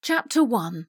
Chapter 1.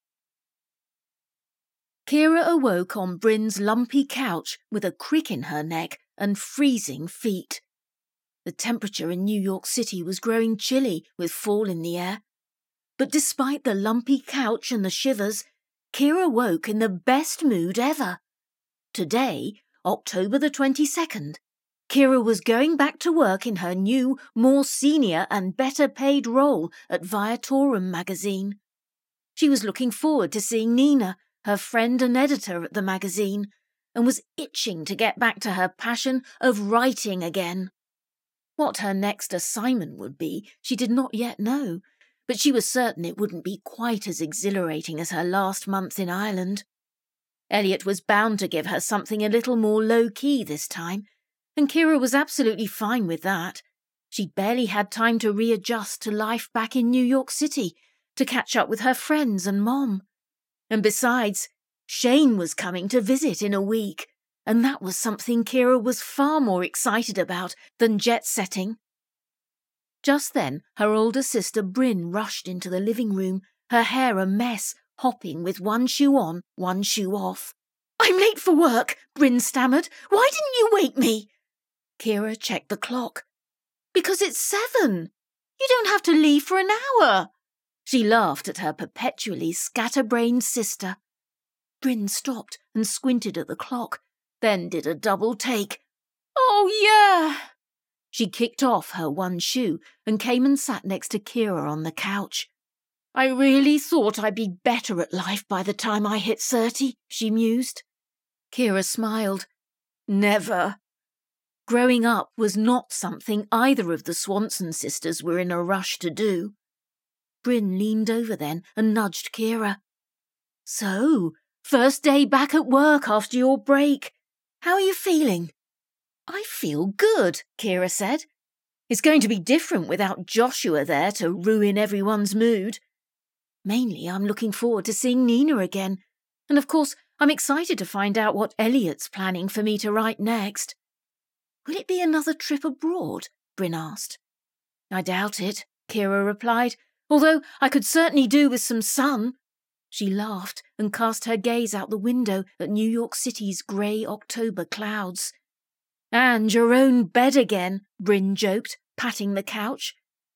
Kira awoke on Bryn's lumpy couch with a crick in her neck and freezing feet. The temperature in New York City was growing chilly with fall in the air. But despite the lumpy couch and the shivers, Kira woke in the best mood ever. Today, October the 22nd, Kira was going back to work in her new, more senior and better paid role at Viatorum magazine. She was looking forward to seeing Nina, her friend and editor at the magazine, and was itching to get back to her passion of writing again. What her next assignment would be, she did not yet know, but she was certain it wouldn't be quite as exhilarating as her last month in Ireland. Elliot was bound to give her something a little more low-key this time, and Kira was absolutely fine with that. She'd barely had time to readjust to life back in New York City, to catch up with her friends and Mom. And besides, Shane was coming to visit in a week, and that was something Kira was far more excited about than jet-setting. Just then, her older sister Bryn rushed into the living room, her hair a mess, hopping with one shoe on, one shoe off. "I'm late for work," Bryn stammered. "Why didn't you wake me?" Kira checked the clock. "Because it's 7. You don't have to leave for an hour." She laughed at her perpetually scatterbrained sister. Bryn stopped and squinted at the clock, then did a double take. "Oh, yeah!" She kicked off her one shoe and came and sat next to Kira on the couch. "I really thought I'd be better at life by the time I hit 30, she mused. Kira smiled. Never. Growing up was not something either of the Swanson sisters were in a rush to do. Bryn leaned over then and nudged Kira. "So, first day back at work after your break. How are you feeling?" "I feel good," Kira said. "It's going to be different without Joshua there to ruin everyone's mood. Mainly I'm looking forward to seeing Nina again, and of course I'm excited to find out what Elliot's planning for me to write next." "Will it be another trip abroad?" Bryn asked. "I doubt it," Kira replied, "although I could certainly do with some sun." She laughed and cast her gaze out the window at New York City's grey October clouds. "And your own bed again," Bryn joked, patting the couch.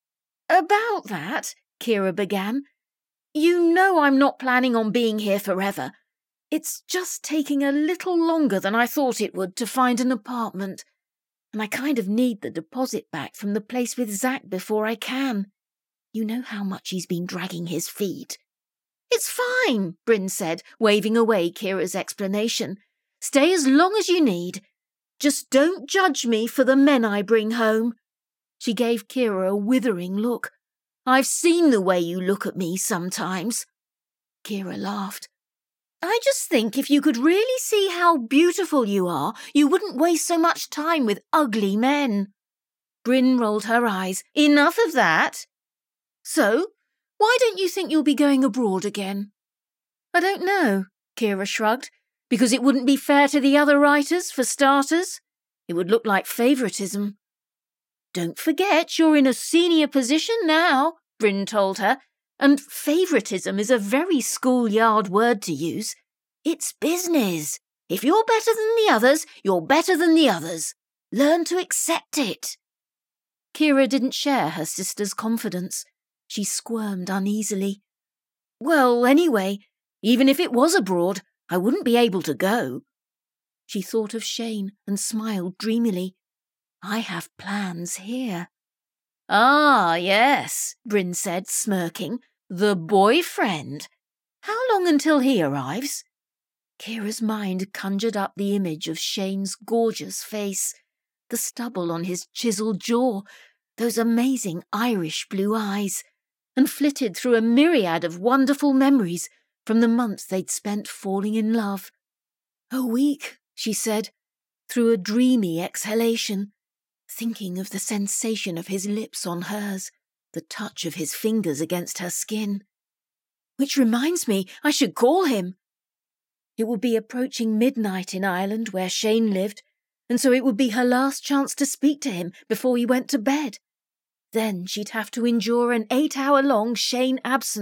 "About that," Kira began, "you know I'm not planning on being here forever. It's just taking a little longer than I thought it would to find an apartment, and I kind of need the deposit back from the place with Zach before I can. You know how much he's been dragging his feet." "It's fine," Bryn said, waving away Kira's explanation. "Stay as long as you need. Just don't judge me for the men I bring home." She gave Kira a withering look. "I've seen the way you look at me sometimes." Kira laughed. "I just think if you could really see how beautiful you are, you wouldn't waste so much time with ugly men." Bryn rolled her eyes. "Enough of that." "So, why don't you think you'll be going abroad again?" "I don't know," Kira shrugged. "Because it wouldn't be fair to the other writers, for starters. It would look like favouritism." "Don't forget you're in a senior position now," Bryn told her, "and favouritism is a very schoolyard word to use. It's business. If you're better than the others, you're better than the others. Learn to accept it." Kira didn't share her sister's confidence. She squirmed uneasily. "Well, anyway, even if it was abroad, I wouldn't be able to go." She thought of Shane and smiled dreamily. "I have plans here." "Ah, yes," Bryn said, smirking. "The boyfriend. How long until he arrives?" Kira's mind conjured up the image of Shane's gorgeous face, the stubble on his chiseled jaw, those amazing Irish blue eyes, and flitted through a myriad of wonderful memories from the months they'd spent falling in love. "A week," she said, through a dreamy exhalation, thinking of the sensation of his lips on hers, the touch of his fingers against her skin. "Which reminds me, I should call him." It would be approaching midnight in Ireland where Shane lived, and so it would be her last chance to speak to him before he went to bed. Then she'd have to endure an 8-hour-long Shane absence